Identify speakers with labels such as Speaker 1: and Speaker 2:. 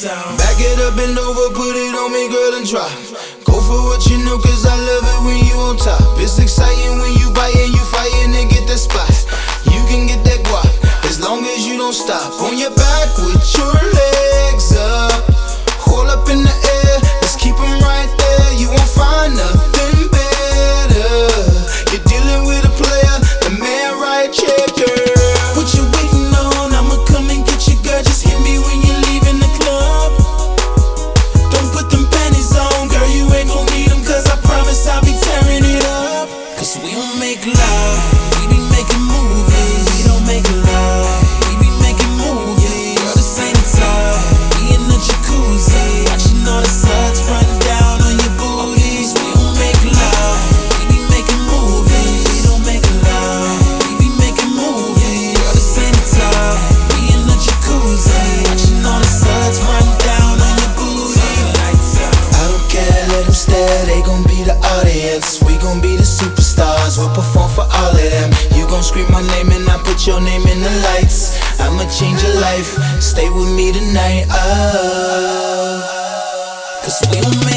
Speaker 1: down.
Speaker 2: Back it up and over, put it on me, girl, and drop. Go for what you know, cause I love it when you on top. It's exciting when you biting, you fighting to get that spot. You can get that guap, as long as you don't stop. On your back with your legs up, hold up in the air, let's keep them right there. You won't find nothing better. You're dealing with a player, the man right checker.
Speaker 1: What you waiting on? I'ma come and get you, girl. Just hit me when you're leaving the club. Don't put them panties on, girl, you ain't gon' need them, cause I promise I'll be tearing it up. Cause we don't make love, we be making movies. We don't make love, we be making movies. Girl, this ain't a tub, we in the jacuzzi, watching all the suds run down on your booties. We don't make love, we be making movies. We don't make love, we be making movies. Girl, this ain't a tub, we in the jacuzzi, watching all the suds run down on your booty.
Speaker 2: I don't care, let them stare, they gon' be the audience. We gon' be the superstars, we'll perform for all of them. You gon' scream my name and I put your name in the lights. I'ma change your life, stay with me tonight. Cause we don't